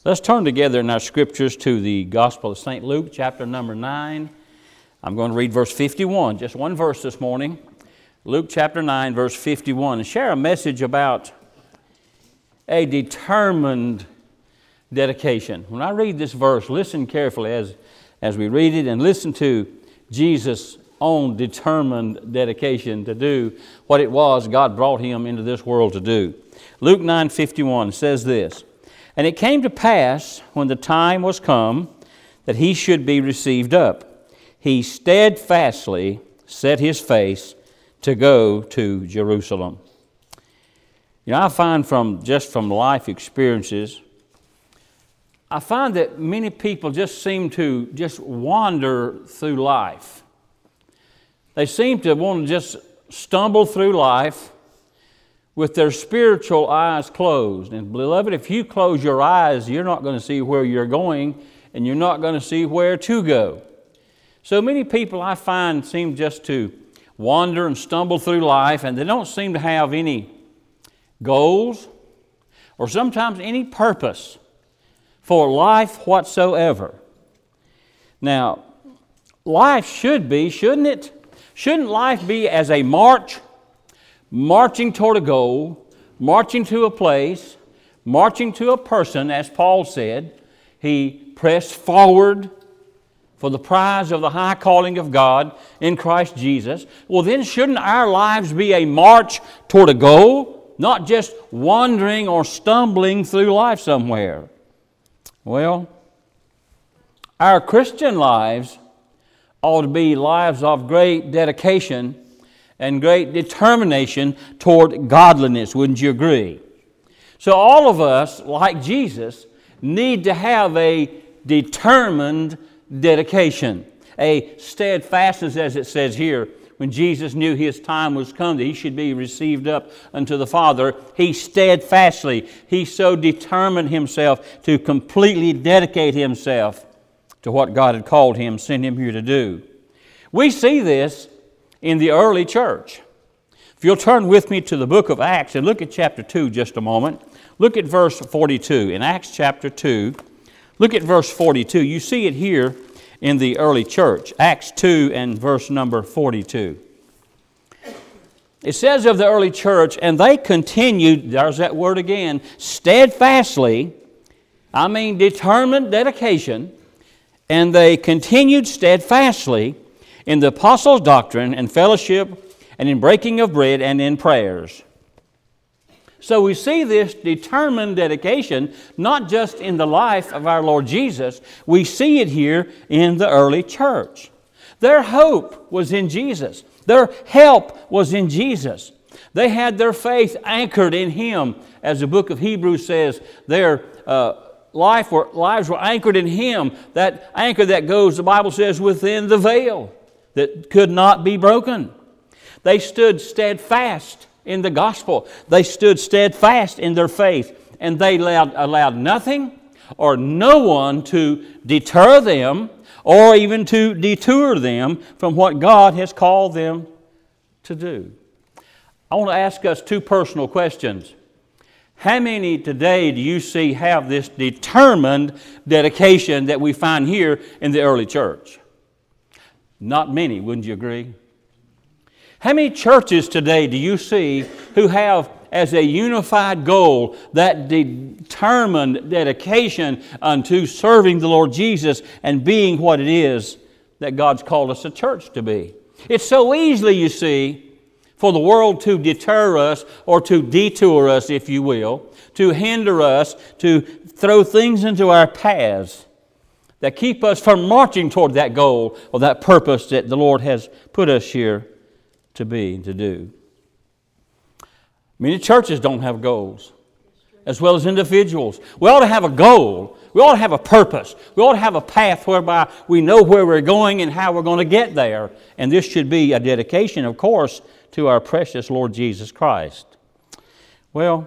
Let's turn together in our scriptures to the Gospel of St. Luke, chapter number 9. I'm going to read verse 51, just one verse this morning. Luke chapter 9, verse 51, and share a message about a determined dedication. When I read this verse, listen carefully as we read it, and listen to Jesus' own determined dedication to do what it was God brought him into this world to do. Luke 9:51 says this, "And it came to pass, when the time was come, that he should be received up, he steadfastly set his face to go to Jerusalem." You know, I find from life experiences, I find that many people just seem to just wander through life. They seem to want to just stumble through life with their spiritual eyes closed. And beloved, if you close your eyes, you're not going to see where you're going, and you're not going to see where to go. So many people I find seem just to wander and stumble through life, and they don't seem to have any goals or sometimes any purpose for life whatsoever. Now, life should be, shouldn't it? Shouldn't life be as a marching toward a goal, marching to a place, marching to a person, as Paul said? He pressed forward for the prize of the high calling of God in Christ Jesus. Well, then shouldn't our lives be a march toward a goal, not just wandering or stumbling through life somewhere? Well, our Christian lives ought to be lives of great dedication and great determination toward godliness. Wouldn't you agree? So all of us, like Jesus, need to have a determined dedication, a steadfastness, as it says here. When Jesus knew his time was come, that he should be received up unto the Father, he steadfastly, he so determined himself to completely dedicate himself to what God had called him, sent him here to do. We see this in the early church. If you'll turn with me to the book of Acts and look at chapter 2 just a moment. Look at verse 42. In Acts chapter 2, look at verse 42. You see it here in the early church. Acts 2 and verse number 42. It says of the early church, and they continued, there's that word again, steadfastly, determined dedication, and they continued steadfastly in the apostles' doctrine and fellowship and in breaking of bread and in prayers. So we see this determined dedication not just in the life of our Lord Jesus, we see it here in the early church. Their hope was in Jesus. Their help was in Jesus. They had their faith anchored in Him. As the book of Hebrews says, their lives were anchored in Him. That anchor that goes, the Bible says, within the veil that could not be broken. They stood steadfast in the gospel. They stood steadfast in their faith, and they allowed nothing or no one to deter them or even to detour them from what God has called them to do. I want to ask us two personal questions. How many today do you see have this determined dedication that we find here in the early church? Not many, wouldn't you agree? How many churches today do you see who have as a unified goal that determined dedication unto serving the Lord Jesus and being what it is that God's called us a church to be? It's so easily, you see, for the world to deter us or to detour us, if you will, to hinder us, to throw things into our paths that keep us from marching toward that goal or that purpose that the Lord has put us here to be, to do. Many churches don't have goals, as well as individuals. We ought to have a goal. We ought to have a purpose. We ought to have a path whereby we know where we're going and how we're going to get there. And this should be a dedication, of course, to our precious Lord Jesus Christ. Well,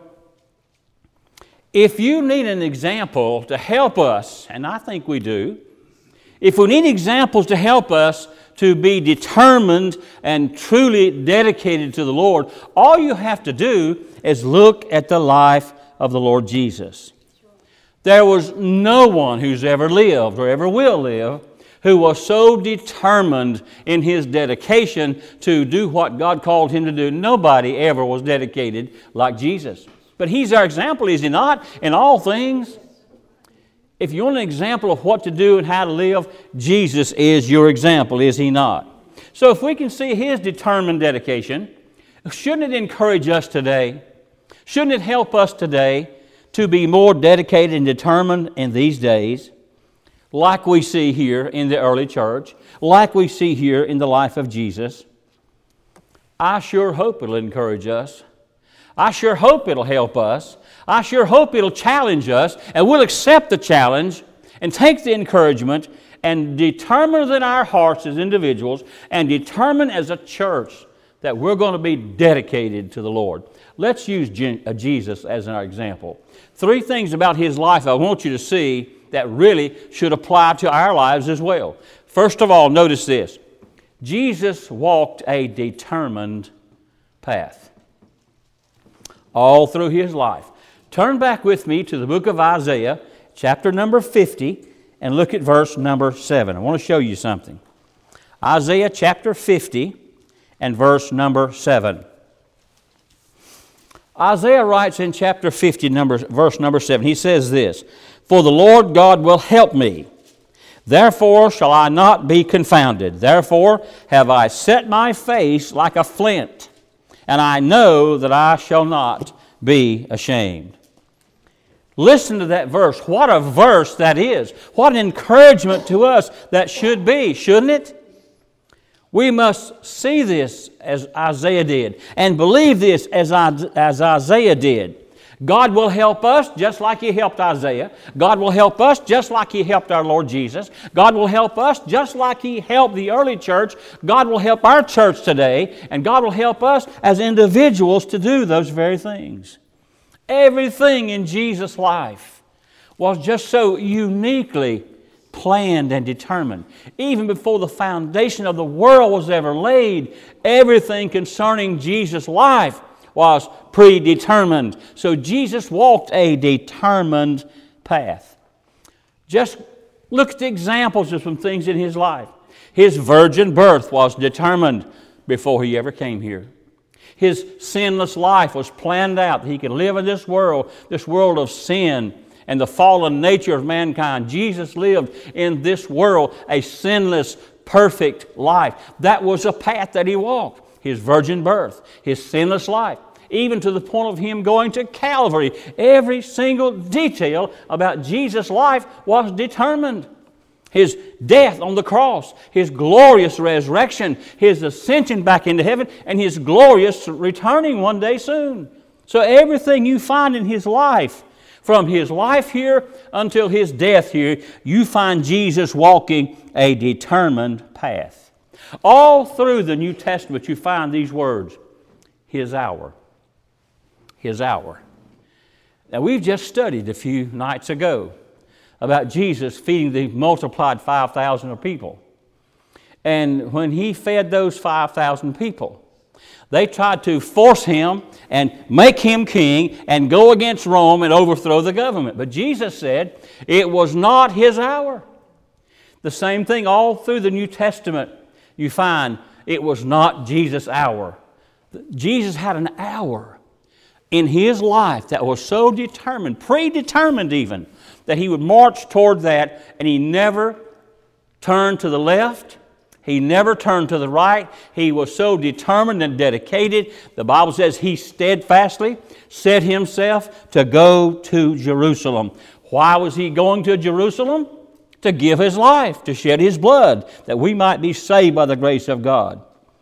if you need an example to help us, and I think we do, if we need examples to help us to be determined and truly dedicated to the Lord, all you have to do is look at the life of the Lord Jesus. There was no one who's ever lived or ever will live who was so determined in his dedication to do what God called him to do. Nobody ever was dedicated like Jesus. But he's our example, is he not, in all things? If you want an example of what to do and how to live, Jesus is your example, is he not? So if we can see his determined dedication, shouldn't it encourage us today? Shouldn't it help us today to be more dedicated and determined in these days, like we see here in the early church, like we see here in the life of Jesus? I sure hope it'll encourage us. I sure hope it'll help us. I sure hope it'll challenge us, and we'll accept the challenge and take the encouragement and determine in our hearts as individuals and determine as a church that we're going to be dedicated to the Lord. Let's use Jesus as our example. 3 things about his life I want you to see that really should apply to our lives as well. First of all, notice this. Jesus walked a determined path all through his life. Turn back with me to the book of Isaiah, chapter number 50, and look at verse number 7. I want to show you something. Isaiah chapter 50 and verse number 7. Isaiah writes in chapter 50, verse number 7, he says this, "For the Lord God will help me. Therefore shall I not be confounded. Therefore have I set my face like a flint, and I know that I shall not be ashamed." Listen to that verse. What a verse that is. What an encouragement to us that should be, shouldn't it? We must see this as Isaiah did and believe this as Isaiah did. God will help us just like he helped Isaiah. God will help us just like he helped our Lord Jesus. God will help us just like he helped the early church. God will help our church today, and God will help us as individuals to do those very things. Everything in Jesus' life was just so uniquely planned and determined. Even before the foundation of the world was ever laid, everything concerning Jesus' life was predetermined. So Jesus walked a determined path. Just look at the examples of some things in his life. His virgin birth was determined before he ever came here. His sinless life was planned out that he could live in this world of sin and the fallen nature of mankind. Jesus lived in this world a sinless, perfect life. That was a path that he walked. His virgin birth, his sinless life, even to the point of him going to Calvary. Every single detail about Jesus' life was determined. His death on the cross, his glorious resurrection, his ascension back into heaven, and his glorious returning one day soon. So everything you find in his life, from his life here until his death here, you find Jesus walking a determined path. All through the New Testament you find these words, his hour. His hour. Now we've just studied a few nights ago about Jesus feeding the multiplied 5,000 of people. And when he fed those 5,000 people, they tried to force him and make him king and go against Rome and overthrow the government. But Jesus said it was not his hour. The same thing all through the New Testament you find it was not Jesus' hour. Jesus had an hour in his life that was so determined, predetermined even, that he would march toward that, and he never turned to the left. He never turned to the right. He was so determined and dedicated. The Bible says he steadfastly set himself to go to Jerusalem. Why was he going to Jerusalem? To give his life, to shed his blood, that we might be saved by the grace of God.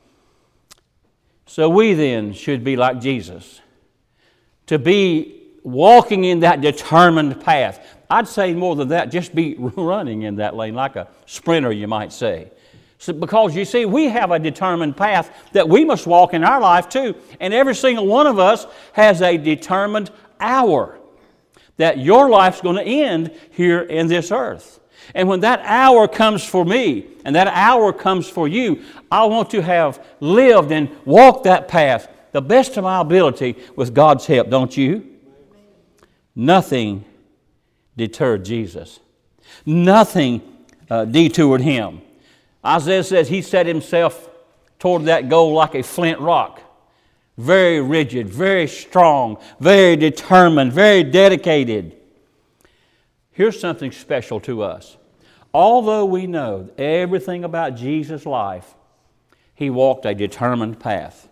So we then should be like Jesus, to be walking in that determined path. I'd say more than that, just be running in that lane like a sprinter, you might say. So, because you see, we have a determined path that we must walk in our life too. And every single one of us has a determined hour that your life's going to end here in this earth. And when that hour comes for me and that hour comes for you, I want to have lived and walked that path the best of my ability with God's help, don't you? Nothing deterred Jesus. Nothing detoured him. Isaiah says he set himself toward that goal like a flint rock. Very rigid, very strong, very determined, very dedicated. Here's something special to us. Although we know everything about Jesus' life, he walked a determined path.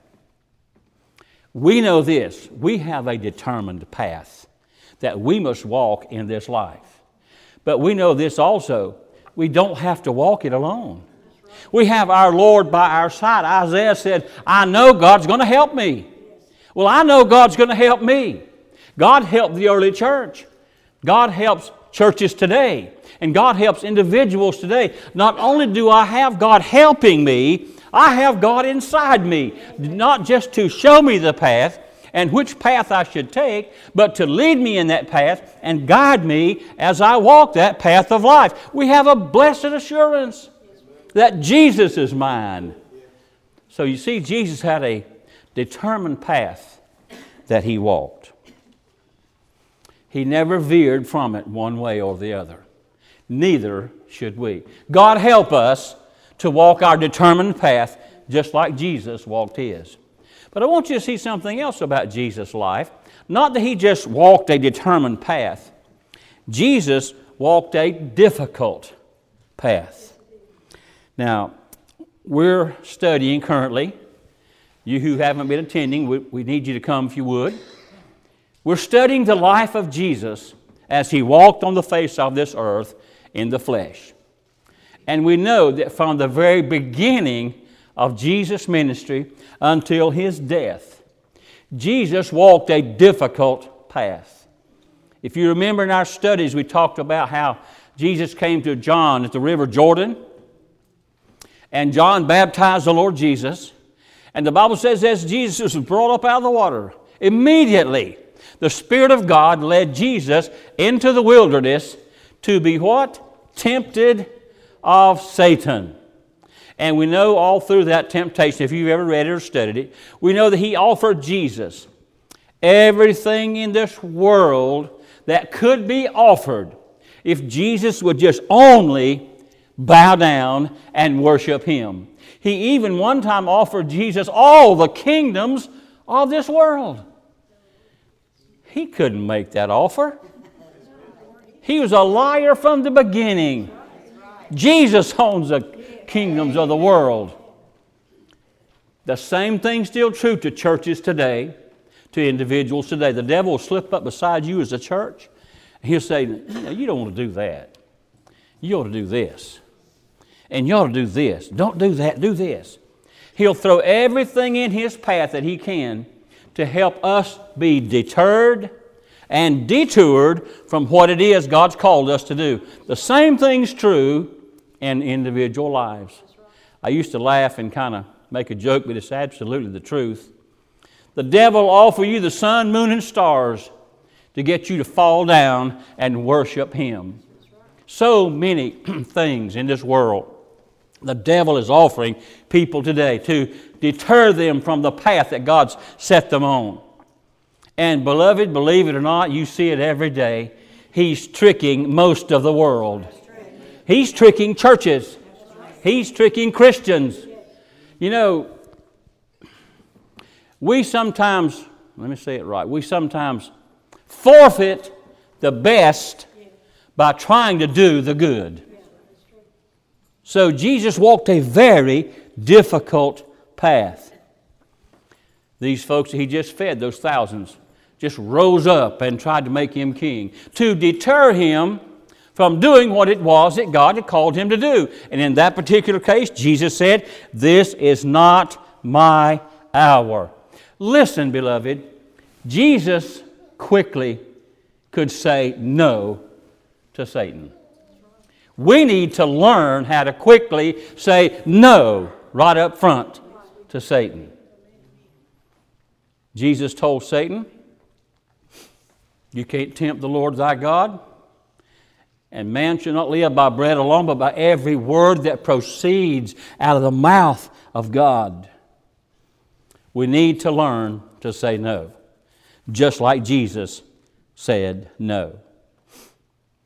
We know this. We have a determined path that we must walk in this life. But we know this also. We don't have to walk it alone. We have our Lord by our side. Isaiah said, I know God's going to help me. Well, I know God's going to help me. God helped the early church. God helps churches today. And God helps individuals today. Not only do I have God helping me, I have God inside me. Not just to show me the path and which path I should take, but to lead me in that path and guide me as I walk that path of life. We have a blessed assurance that Jesus is mine. So you see, Jesus had a determined path that he walked. He never veered from it one way or the other. Neither should we. God help us to walk our determined path just like Jesus walked his. But I want you to see something else about Jesus' life. Not that he just walked a determined path. Jesus walked a difficult path. Now, we're studying currently. You who haven't been attending, we need you to come if you would. We're studying the life of Jesus as he walked on the face of this earth in the flesh. And we know that from the very beginning of Jesus' ministry until his death, Jesus walked a difficult path. If you remember in our studies, we talked about how Jesus came to John at the river Jordan, and John baptized the Lord Jesus. And the Bible says as Jesus was brought up out of the water, immediately the Spirit of God led Jesus into the wilderness to be what? Tempted of Satan. And we know all through that temptation, if you've ever read it or studied it, we know that he offered Jesus everything in this world that could be offered if Jesus would just only bow down and worship him. He even one time offered Jesus all the kingdoms of this world. He couldn't make that offer. He was a liar from the beginning. Jesus owns the kingdoms of the world. The same thing's still true to churches today, to individuals today. The devil will slip up beside you as a church, and he'll say, you don't want to do that. You ought to do this. And you ought to do this. Don't do that, do this. He'll throw everything in his path that he can to help us be deterred and detoured from what it is God's called us to do. The same thing's true in individual lives. I used to laugh and kind of make a joke, but it's absolutely the truth. The devil will offer you the sun, moon, and stars to get you to fall down and worship him. So many things in this world the devil is offering people today to deter them from the path that God's set them on. And beloved, believe it or not, you see it every day. He's tricking most of the world. He's tricking churches. He's tricking Christians. You know, we sometimes, let me say it right, we sometimes forfeit the best by trying to do the good. So Jesus walked a very difficult path. These folks that he just fed, those thousands, just rose up and tried to make him king, to deter him from doing what it was that God had called him to do. And in that particular case, Jesus said, "This is not my hour." Listen, beloved, Jesus quickly could say no to Satan. We need to learn how to quickly say no right up front to Satan. Jesus told Satan, "You can't tempt the Lord thy God, and man shall not live by bread alone, but by every word that proceeds out of the mouth of God." We need to learn to say no, just like Jesus said no.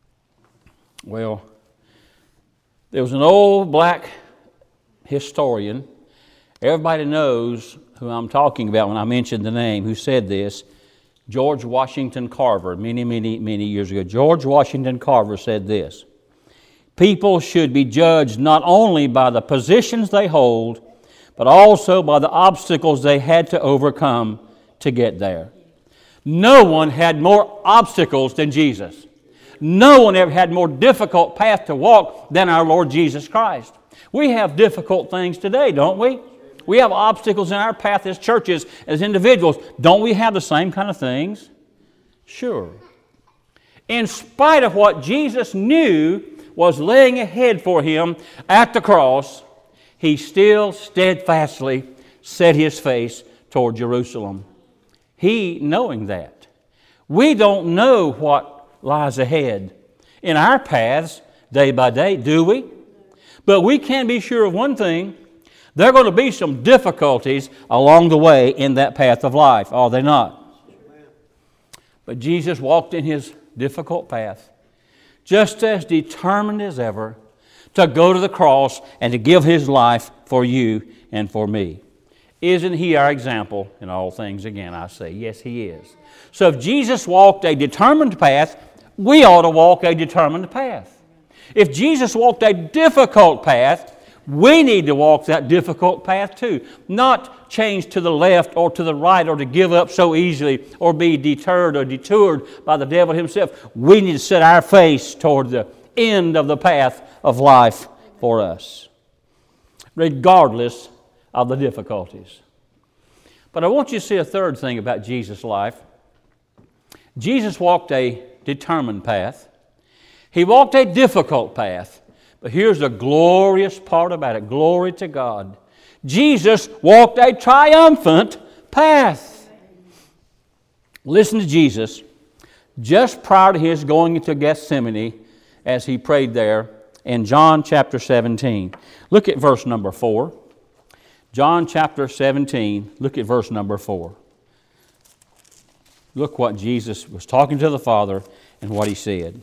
Well, there was an old black historian. Everybody knows who I'm talking about when I mention the name, who said this. George Washington Carver, many years ago. George Washington Carver said this: people should be judged not only by the positions they hold, but also by the obstacles they had to overcome to get there. No one had more obstacles than Jesus. No one ever had more difficult path to walk than our Lord Jesus Christ. We have difficult things today, don't we? We have obstacles in our path as churches, as individuals. Don't we have the same kind of things? Sure. In spite of what Jesus knew was laying ahead for Him at the cross, He still steadfastly set His face toward Jerusalem. He knowing that. We don't know what lies ahead in our paths day by day, do we? But we can be sure of one thing. There are going to be some difficulties along the way in that path of life, are they not? But Jesus walked in His difficult path, just as determined as ever to go to the cross and to give His life for you and for me. Isn't He our example in all things? Again, I say, yes, He is. So if Jesus walked a determined path, we ought to walk a determined path. If Jesus walked a difficult path, we need to walk that difficult path too. Not change to the left or to the right or to give up so easily or be deterred or detoured by the devil himself. We need to set our face toward the end of the path of life for us, regardless of the difficulties. But I want you to see a third thing about Jesus' life. Jesus walked a determined path. He walked a difficult path. But here's the glorious part about it. Glory to God. Jesus walked a triumphant path. Listen to Jesus just prior to His going into Gethsemane as He prayed there in John chapter 17. Look at verse number 4. John chapter 17, look at verse number 4. Look what Jesus was talking to the Father and what He said.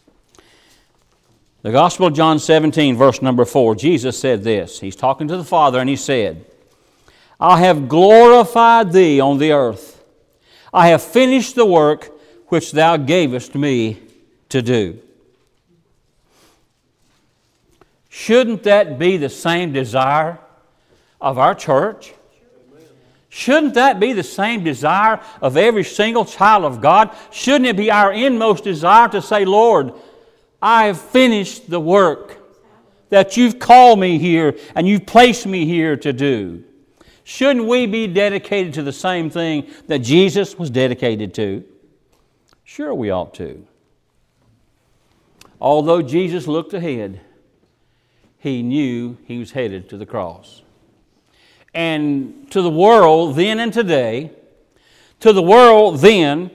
The Gospel of John 17, verse number 4, Jesus said this. He's talking to the Father and He said, I have glorified Thee on the earth. I have finished the work which Thou gavest me to do. Shouldn't that be the same desire of our church? Shouldn't that be the same desire of every single child of God? Shouldn't it be our inmost desire to say, Lord, I have finished the work that You've called me here and You've placed me here to do? Shouldn't we be dedicated to the same thing that Jesus was dedicated to? Sure we ought to. Although Jesus looked ahead, He knew He was headed to the cross. And to the world then and today, to the world then,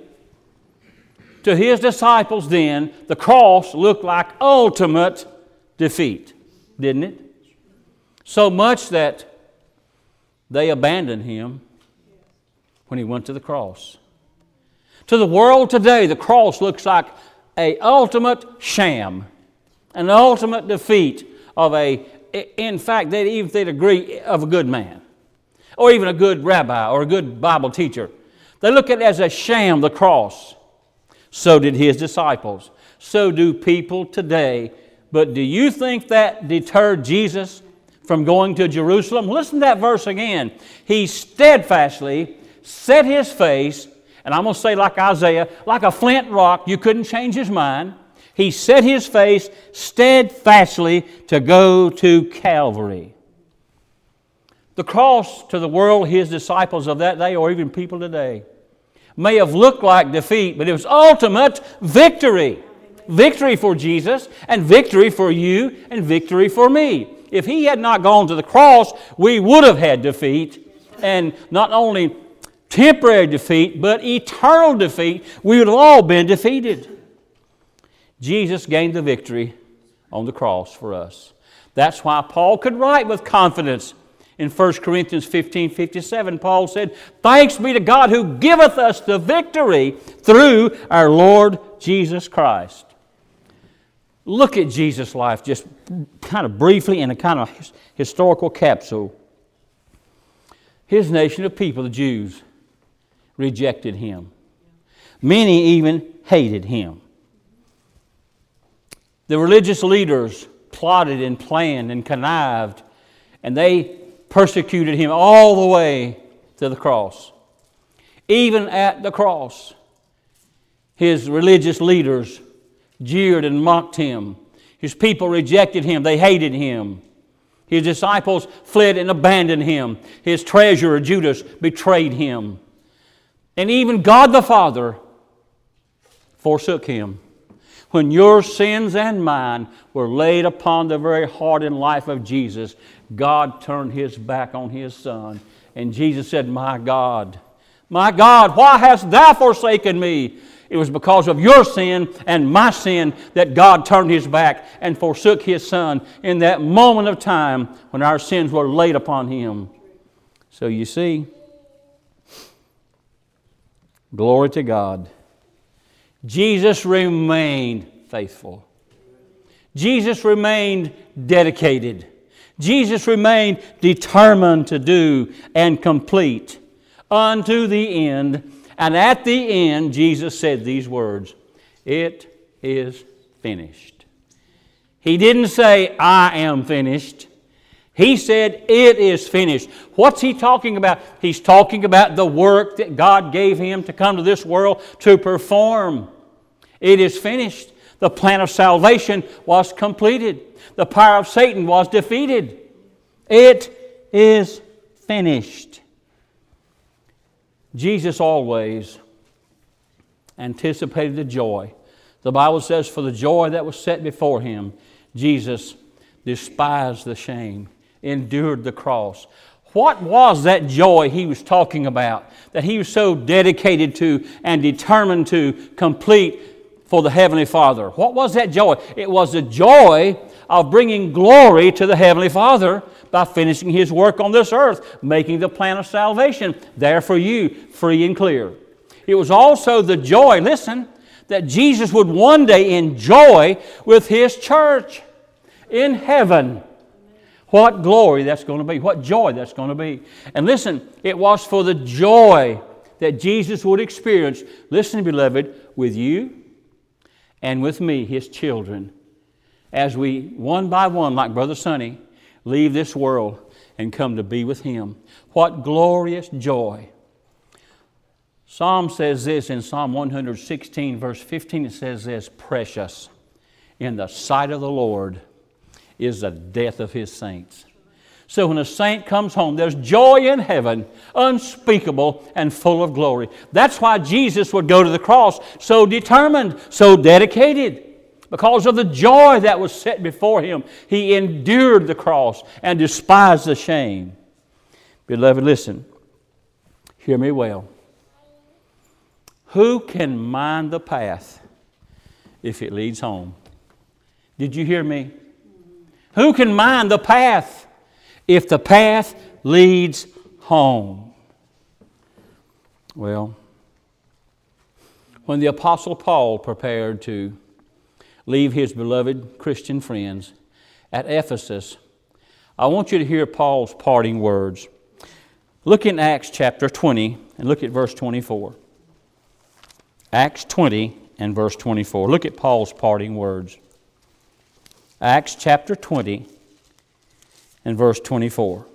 to His disciples then, the cross looked like ultimate defeat, didn't it? So much that they abandoned Him when He went to the cross. To the world today, the cross looks like an ultimate sham, an ultimate defeat of in fact, they'd agree, of a good man, or even a good rabbi, or a good Bible teacher. They look at it as a sham, the cross. So did His disciples. So do people today. But do you think that deterred Jesus from going to Jerusalem? Listen to that verse again. He steadfastly set His face, and I'm going to say like Isaiah, like a flint rock, you couldn't change His mind. He set His face steadfastly to go to Calvary. The cross to the world, His disciples of that day, or even people today, may have looked like defeat, but it was ultimate victory. Victory for Jesus, and victory for you, and victory for me. If He had not gone to the cross, we would have had defeat, and not only temporary defeat, but eternal defeat. We would have all been defeated. Jesus gained the victory on the cross for us. That's why Paul could write with confidence. In 1 Corinthians 15:57, Paul said, Thanks be to God who giveth us the victory through our Lord Jesus Christ. Look at Jesus' life just kind of briefly in a kind of historical capsule. His nation of people, the Jews, rejected Him. Many even hated Him. The religious leaders plotted and planned and connived, and they persecuted Him all the way to the cross. Even at the cross, His religious leaders jeered and mocked Him. His people rejected Him. They hated Him. His disciples fled and abandoned Him. His treasurer, Judas, betrayed Him. And even God the Father forsook Him. When your sins and mine were laid upon the very heart and life of Jesus, God turned His back on His Son. And Jesus said, my God, why hast Thou forsaken me? It was because of your sin and my sin that God turned His back and forsook His Son in that moment of time when our sins were laid upon Him. So you see, glory to God. Jesus remained faithful. Jesus remained dedicated. Jesus remained determined to do and complete unto the end. And at the end, Jesus said these words, it is finished. He didn't say, I am finished. He said, it is finished. What's He talking about? He's talking about the work that God gave Him to come to this world to perform. It is finished. The plan of salvation was completed. The power of Satan was defeated. It is finished. Jesus always anticipated the joy. The Bible says, for the joy that was set before Him, Jesus despised the shame, endured the cross. What was that joy He was talking about, that He was so dedicated to and determined to complete for the Heavenly Father? What was that joy? It was the joy of bringing glory to the Heavenly Father by finishing His work on this earth, making the plan of salvation there for you, free and clear. It was also the joy, listen, that Jesus would one day enjoy with His church in heaven. What glory that's going to be, what joy that's going to be. And listen, it was for the joy that Jesus would experience, listen, beloved, with you and with me, His children, as we, one by one, like Brother Sonny, leave this world and come to be with Him. What glorious joy. Psalm says this in Psalm 116, verse 15, it says this, precious in the sight of the Lord is the death of His saints. So when a saint comes home, there's joy in heaven, unspeakable and full of glory. That's why Jesus would go to the cross so determined, so dedicated. Because of the joy that was set before Him, He endured the cross and despised the shame. Beloved, listen. Hear me well. Who can mind the path if it leads home? Did you hear me? Who can mind the path if the path leads home? Well, when the Apostle Paul prepared to leave his beloved Christian friends at Ephesus, I want you to hear Paul's parting words. Look in Acts chapter 20 and look at verse 24. Acts 20 and verse 24. Look at Paul's parting words. Acts chapter 20 and verse 24.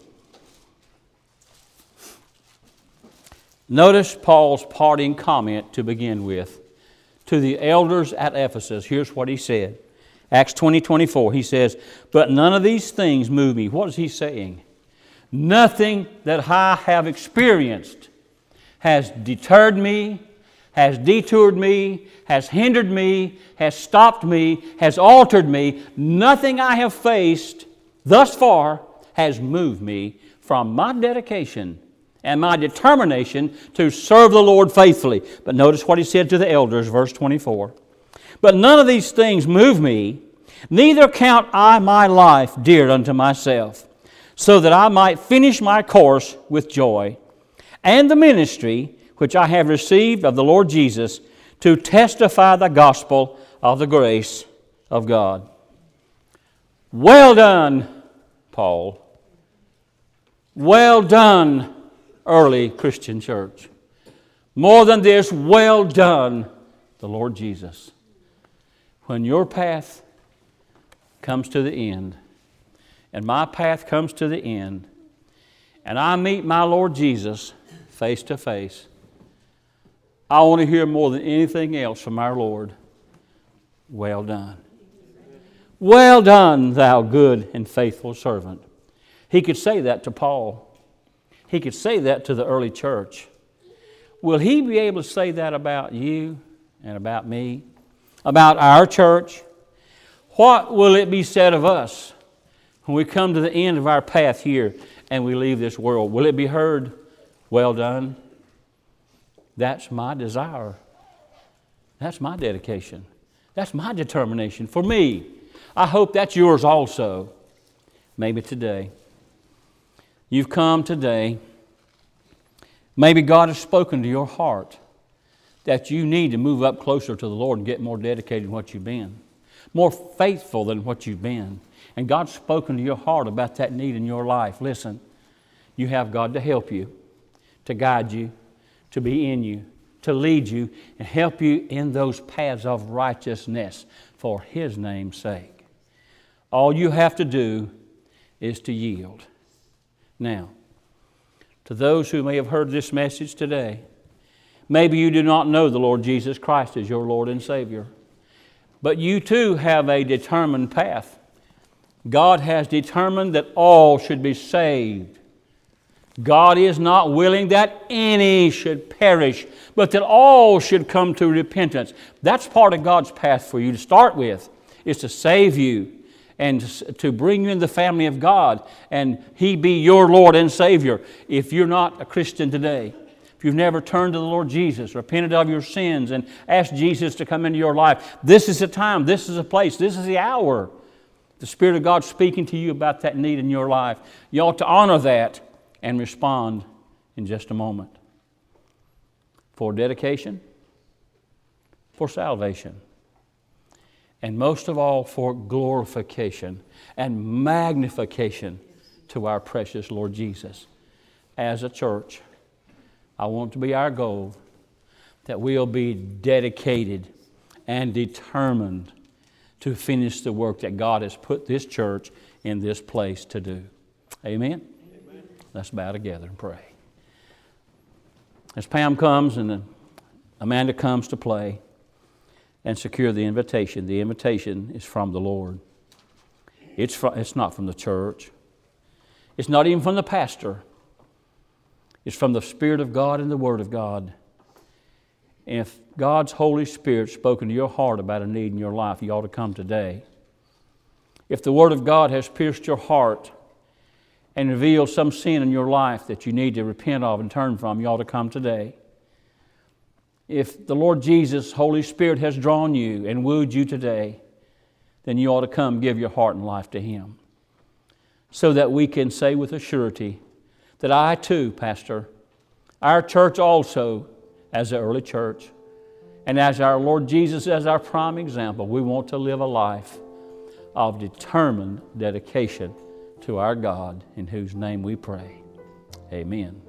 Notice Paul's parting comment to begin with. To the elders at Ephesus, here's what he said. Acts 20:24, he says, but none of these things move me. What is he saying? Nothing that I have experienced has deterred me, has detoured me, has hindered me, has stopped me, has altered me. Nothing I have faced thus far has moved me from my dedication and my determination to serve the Lord faithfully. But notice what he said to the elders, verse 24. But none of these things move me, neither count I my life dear unto myself, so that I might finish my course with joy, and the ministry which I have received of the Lord Jesus, to testify the gospel of the grace of God. Well done, Paul. Well done, early Christian church. More than this, well done, the Lord Jesus. When your path comes to the end, and my path comes to the end, and I meet my Lord Jesus face to face, I want to hear more than anything else from our Lord, well done. Well done, thou good and faithful servant. He could say that to Paul. He could say that to the early church. Will He be able to say that about you and about me, about our church? What will it be said of us when we come to the end of our path here and we leave this world? Will it be heard, well done? That's my desire. That's my dedication. That's my determination for me. I hope that's yours also. Maybe today. You've come today. Maybe God has spoken to your heart that you need to move up closer to the Lord and get more dedicated than what you've been, more faithful than what you've been. And God's spoken to your heart about that need in your life. Listen, you have God to help you, to guide you, to be in you, to lead you, and help you in those paths of righteousness for His name's sake. All you have to do is to yield. Now, to those who may have heard this message today, maybe you do not know the Lord Jesus Christ as your Lord and Savior, but you too have a determined path. God has determined that all should be saved. God is not willing that any should perish, but that all should come to repentance. That's part of God's path for you to start with, is to save you and to bring you in the family of God, and He be your Lord and Savior. If you're not a Christian today, if you've never turned to the Lord Jesus, repented of your sins, and asked Jesus to come into your life, this is the time, this is the place, this is the hour. The Spirit of God speaking to you about that need in your life. You ought to honor that and respond in just a moment. For dedication, for salvation, and most of all for glorification and magnification to our precious Lord Jesus. As a church, I want it to be our goal that we'll be dedicated and determined to finish the work that God has put this church in this place to do. Amen? Amen. Let's bow together and pray. As Pam comes and Amanda comes to play and secure the invitation is from the Lord. It's not from the church. It's not even from the pastor. It's from the Spirit of God and the Word of God. And if God's Holy Spirit spoken to your heart about a need in your life, you ought to come today. If the Word of God has pierced your heart and revealed some sin in your life that you need to repent of and turn from, you ought to come today. If the Lord Jesus, Holy Spirit, has drawn you and wooed you today, then you ought to come give your heart and life to Him, so that we can say with a surety that I too, Pastor, our church also, as the early church, and as our Lord Jesus as our prime example, we want to live a life of determined dedication to our God, in whose name we pray. Amen.